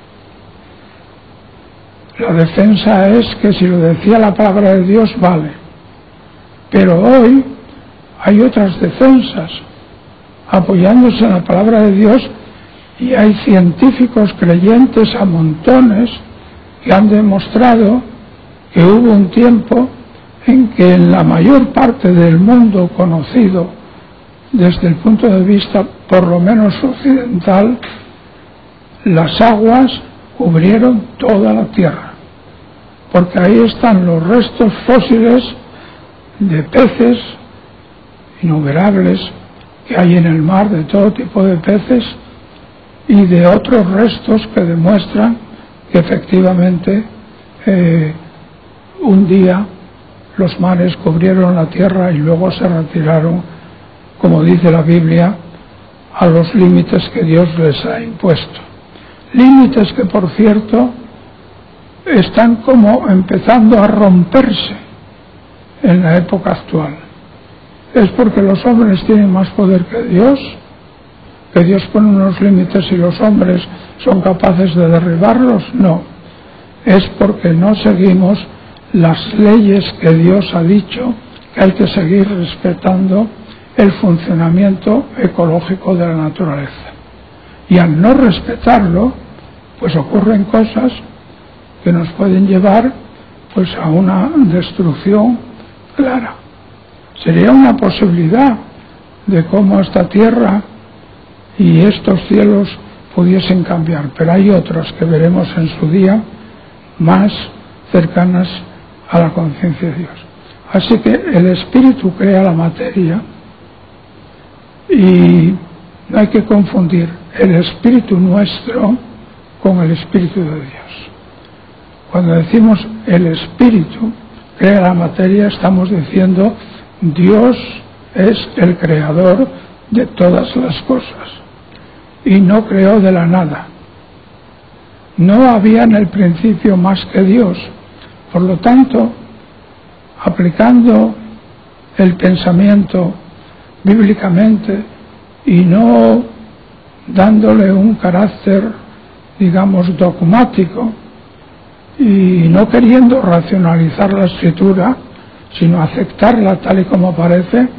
la defensa es que si lo decía la palabra de Dios, vale. Pero hoy hay otras defensas apoyándose en la palabra de Dios, y hay científicos creyentes a montones que han demostrado que hubo un tiempo en que en la mayor parte del mundo conocido, desde el punto de vista por lo menos occidental, las aguas cubrieron toda la tierra, porque ahí están los restos fósiles de peces innumerables que hay en el mar, de todo tipo de peces, y de otros restos que demuestran que efectivamente eh, un día los mares cubrieron la tierra y luego se retiraron, como dice la Biblia, a los límites que Dios les ha impuesto. Límites que, por cierto, están como empezando a romperse en la época actual. Es porque los hombres tienen más poder que Dios, que Dios pone unos límites y los hombres son capaces de derribarlos. No, es porque no seguimos las leyes que Dios ha dicho que hay que seguir respetando el funcionamiento ecológico de la naturaleza. Y al no respetarlo, pues ocurren cosas que nos pueden llevar pues a una destrucción clara. Sería una posibilidad de cómo esta tierra y estos cielos pudiesen cambiar, pero hay otras que veremos en su día más cercanas a la conciencia de Dios. Así que el espíritu crea la materia y no hay que confundir el espíritu nuestro con el espíritu de Dios. Cuando decimos el espíritu crea la materia, estamos diciendo Dios es el creador de todas las cosas y no creó de la nada. No había en el principio más que Dios. Por lo tanto, aplicando el pensamiento bíblicamente y no dándole un carácter, digamos, dogmático y no queriendo racionalizar la escritura, sino aceptarla tal y como aparece,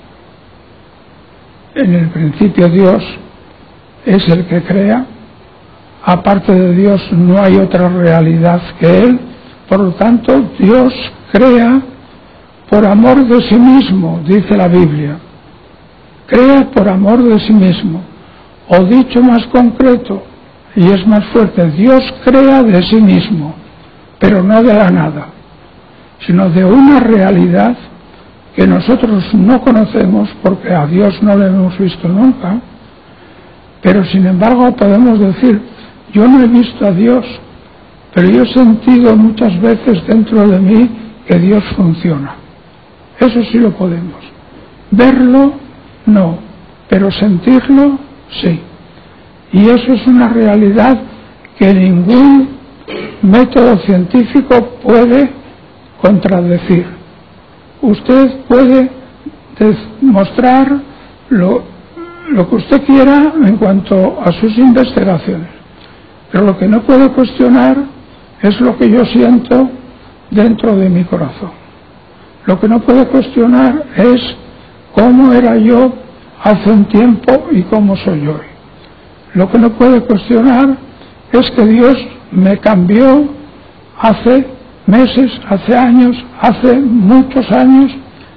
en el principio Dios es el que crea, aparte de Dios no hay otra realidad que Él, por lo tanto Dios crea por amor de sí mismo, dice la Biblia, crea por amor de sí mismo, o dicho más concreto y es más fuerte, Dios crea de sí mismo, pero no de la nada, sino de una realidad que nosotros no conocemos porque a Dios no lo hemos visto nunca, pero sin embargo podemos decir, yo no he visto a Dios, pero yo he sentido muchas veces dentro de mí que Dios funciona. Eso sí lo podemos. Verlo, no, pero sentirlo, sí. Y eso es una realidad que ningún método científico puede contradecir. Usted puede demostrar lo, lo que usted quiera en cuanto a sus investigaciones, pero lo que no puede cuestionar es lo que yo siento dentro de mi corazón. Lo que no puede cuestionar es cómo era yo hace un tiempo y cómo soy hoy. Lo que no puede cuestionar es que Dios me cambió hace meses, hace años, hace muchos años,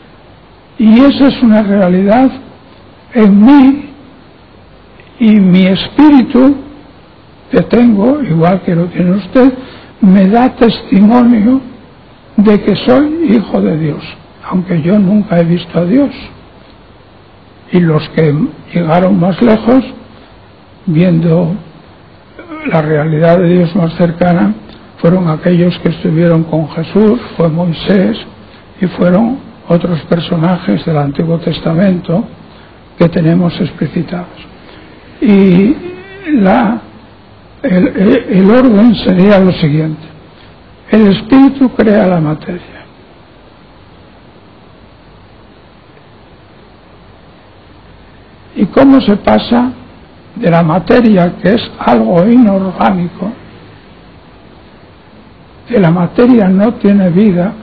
y esa es una realidad en mí, y mi espíritu que tengo, igual que lo tiene usted, me da testimonio de que soy hijo de Dios, aunque yo nunca he visto a Dios. Y los que llegaron más lejos, viendo la realidad de Dios más cercana, fueron aquellos que estuvieron con Jesús, fue Moisés y fueron otros personajes del Antiguo Testamento que tenemos explicitados. Y la, el, el orden sería lo siguiente: el espíritu crea la materia. ¿Y cómo se pasa de la materia, que es algo inorgánico, que la materia no tiene vida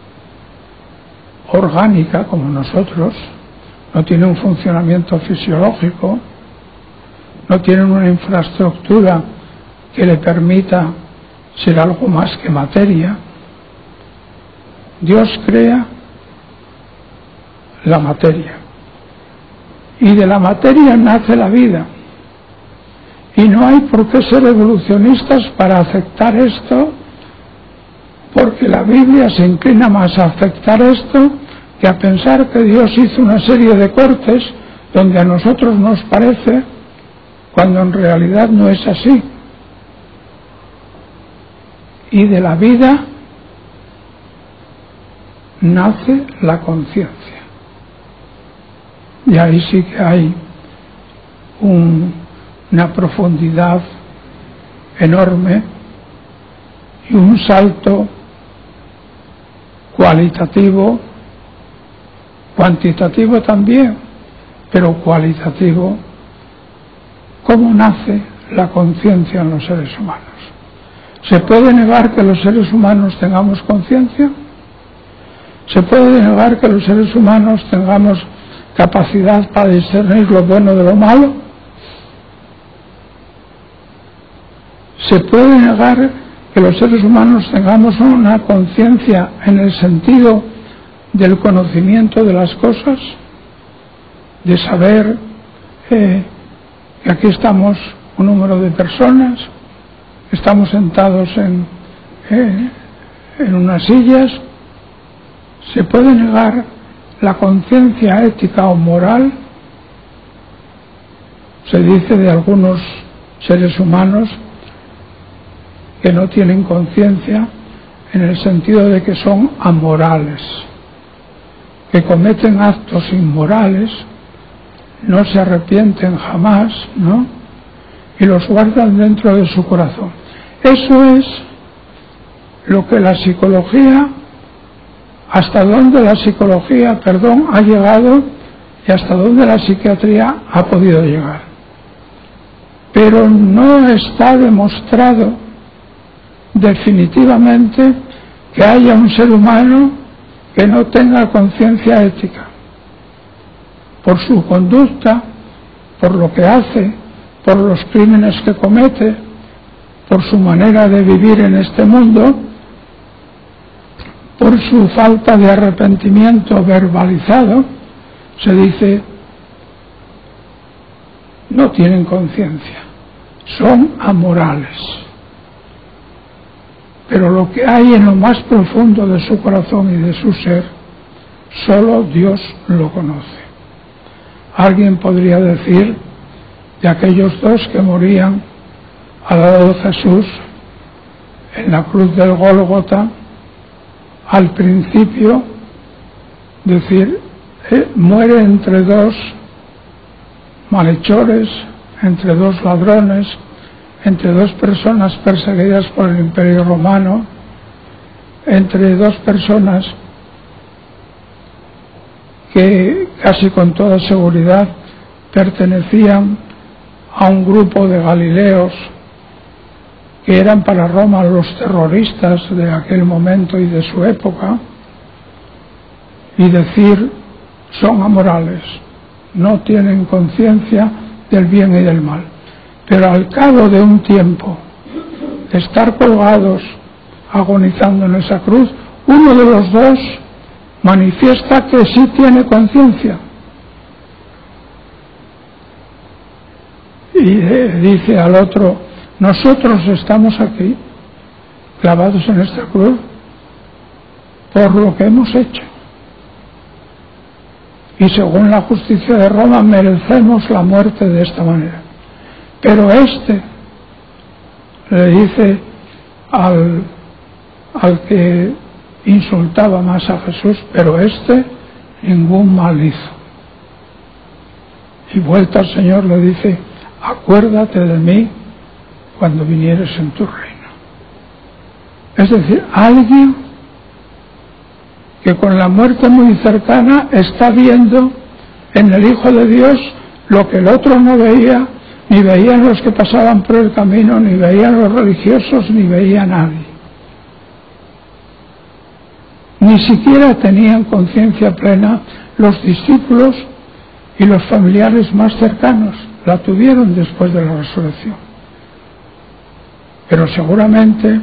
orgánica como nosotros, no tiene un funcionamiento fisiológico, no tiene una infraestructura que le permita ser algo más que materia? Dios crea la materia y de la materia nace la vida, y no hay por qué ser evolucionistas para aceptar esto, porque la Biblia se inclina más a aceptar esto que a pensar que Dios hizo una serie de cortes donde a nosotros nos parece, cuando en realidad no es así. Y de la vida nace la conciencia. Y ahí sí que hay un, una profundidad enorme y un salto cualitativo, cuantitativo también, pero cualitativo cómo nace la conciencia en los seres humanos. ¿Se puede negar que los seres humanos tengamos conciencia? ¿Se puede negar que los seres humanos tengamos capacidad para discernir lo bueno de lo malo? ¿Se puede negar que los seres humanos tengamos una conciencia en el sentido del conocimiento de las cosas? De saber eh, que aquí estamos un número de personas, estamos sentados en, eh, en unas sillas. ¿Se puede negar la conciencia ética o moral? Se dice de algunos seres humanos que no tienen conciencia en el sentido de que son amorales, que cometen actos inmorales, no se arrepienten jamás, ¿no? Y los guardan dentro de su corazón. Eso es lo que la psicología, hasta dónde la psicología, perdón, ha llegado y hasta dónde la psiquiatría ha podido llegar. Pero no está demostrado definitivamente que haya un ser humano que no tenga conciencia ética. Por su conducta, por lo que hace, por los crímenes que comete, por su manera de vivir en este mundo, por su falta de arrepentimiento verbalizado, se dice, no tienen conciencia, son amorales. Pero lo que hay en lo más profundo de su corazón y de su ser, solo Dios lo conoce. Alguien podría decir de aquellos dos que morían al lado de Jesús en la cruz del Gólgota, al principio, decir, eh, muere entre dos malhechores, entre dos ladrones, entre dos personas perseguidas por el Imperio Romano, entre dos personas que casi con toda seguridad pertenecían a un grupo de galileos que eran para Roma los terroristas de aquel momento y de su época, y decir, son amorales, no tienen conciencia del bien y del mal. Pero al cabo de un tiempo de estar colgados, agonizando en esa cruz, uno de los dos manifiesta que sí tiene conciencia. Y dice al otro, nosotros estamos aquí, clavados en esta cruz, por lo que hemos hecho. Y según la justicia de Roma merecemos la muerte de esta manera. Pero este le dice al, al que insultaba más a Jesús, pero este ningún mal hizo. Y vuelta al Señor le dice, acuérdate de mí cuando vinieres en tu reino. Es decir, alguien que con la muerte muy cercana está viendo en el Hijo de Dios lo que el otro no veía, ni veían los que pasaban por el camino, ni veían los religiosos, ni veía a nadie. Ni siquiera tenían conciencia plena los discípulos y los familiares más cercanos. La tuvieron después de la resurrección. Pero seguramente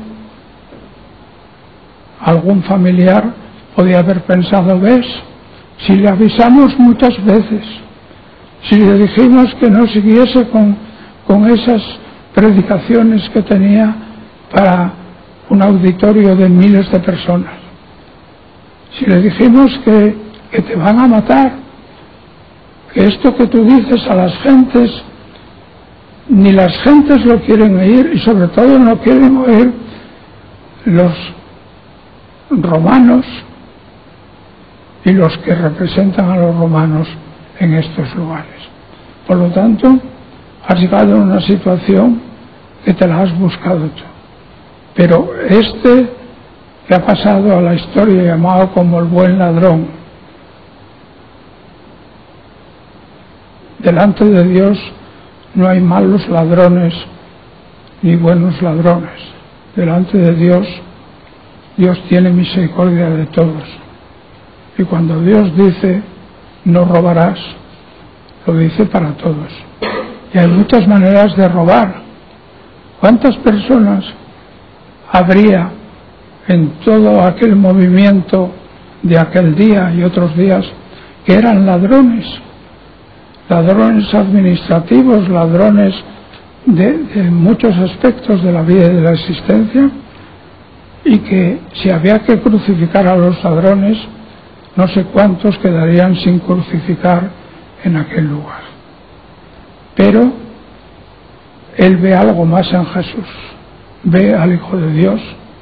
algún familiar podía haber pensado, ves, si le avisamos muchas veces, si le dijimos que no siguiese con, con esas predicaciones que tenía para un auditorio de miles de personas, si le dijimos que, que te van a matar, que esto que tú dices a las gentes, ni las gentes lo quieren oír y sobre todo no quieren oír los romanos y los que representan a los romanos en estos lugares. Por lo tanto, has llegado a una situación que te la has buscado tú. Pero este que ha pasado a la historia llamado como el buen ladrón, delante de Dios no hay malos ladrones ni buenos ladrones. Delante de Dios, Dios tiene misericordia de todos. Y cuando Dios dice, no robarás, lo dice para todos. Y hay muchas maneras de robar. ¿Cuántas personas habría en todo aquel movimiento de aquel día y otros días que eran ladrones? Ladrones administrativos, ladrones de, de muchos aspectos de la vida y de la existencia, y que si había que crucificar a los ladrones, no sé cuántos quedarían sin crucificar en aquel lugar. Pero él ve algo más en Jesús, ve al Hijo de Dios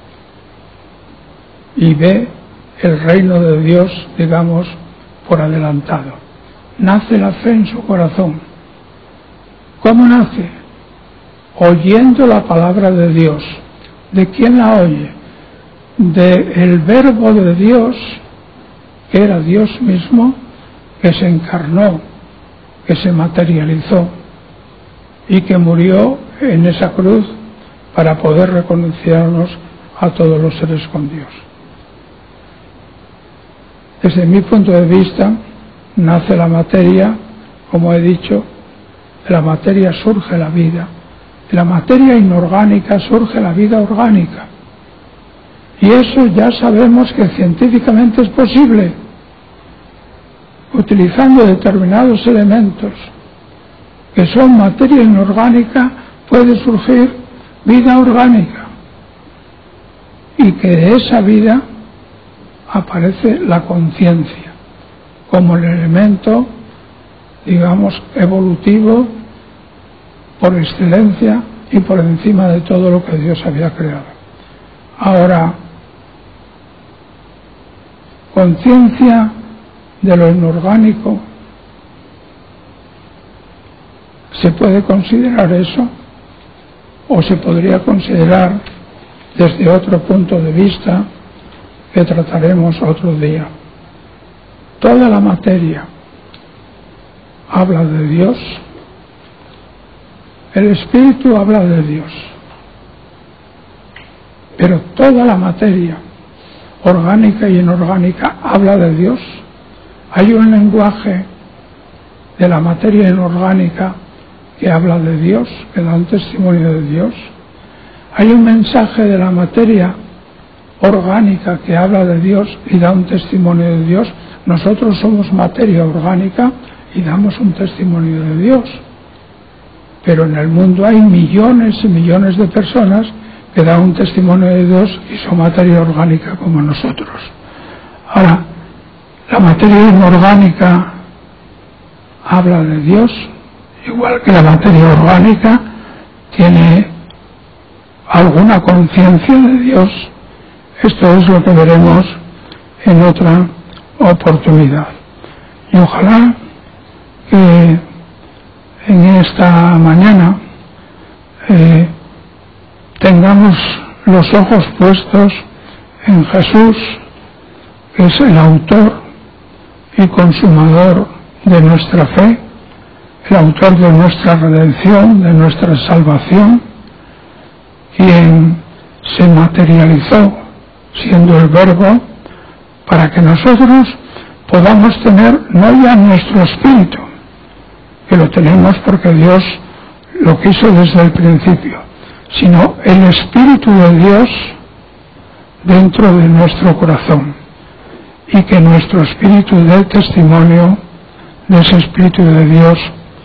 y ve el reino de Dios, digamos, por adelantado. Nace la fe en su corazón. ¿Cómo nace? Oyendo la palabra de Dios. ¿De quién la oye? Del Verbo de Dios, que era Dios mismo, que se encarnó, que se materializó y que murió en esa cruz para poder reconciliarnos a todos los seres con Dios. Desde mi punto de vista, nace la materia, como he dicho, de la materia surge la vida, de la materia inorgánica surge la vida orgánica. Y eso ya sabemos que científicamente es posible. Utilizando determinados elementos que son materia inorgánica, puede surgir vida orgánica. Y que de esa vida aparece la conciencia como el elemento, digamos, evolutivo por excelencia y por encima de todo lo que Dios había creado. Ahora, conciencia de lo inorgánico, ¿se puede considerar eso? ¿O se podría considerar desde otro punto de vista que trataremos otro día? Toda la materia habla de Dios, el Espíritu habla de Dios, pero toda la materia, orgánica y inorgánica, habla de Dios. Hay un lenguaje de la materia inorgánica que habla de Dios, que da un testimonio de Dios. Hay un mensaje de la materia orgánica que habla de Dios y da un testimonio de Dios. Nosotros somos materia orgánica y damos un testimonio de Dios. Pero en el mundo hay millones y millones de personas que dan un testimonio de Dios y son materia orgánica como nosotros. Ahora, la materia inorgánica habla de Dios, igual que la materia orgánica tiene alguna conciencia de Dios. Esto es lo que veremos en otra oportunidad. Y ojalá que en esta mañana eh, tengamos los ojos puestos en Jesús, que es el autor y consumador de nuestra fe, el autor de nuestra redención, de nuestra salvación, quien se materializó siendo el Verbo, para que nosotros podamos tener no ya nuestro espíritu, que lo tenemos porque Dios lo quiso desde el principio, sino el Espíritu de Dios dentro de nuestro corazón, y que nuestro espíritu dé testimonio de ese Espíritu de Dios,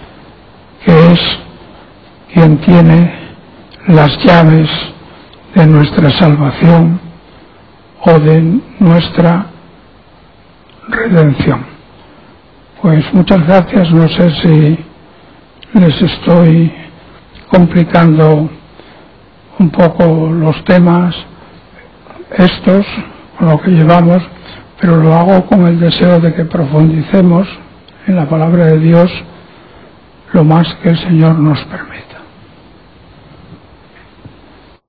que es quien tiene las llaves de nuestra salvación o de nuestra redención. Pues muchas gracias. No sé si les estoy complicando un poco los temas estos, con lo que llevamos, pero lo hago con el deseo de que profundicemos en la palabra de Dios lo más que el Señor nos permite.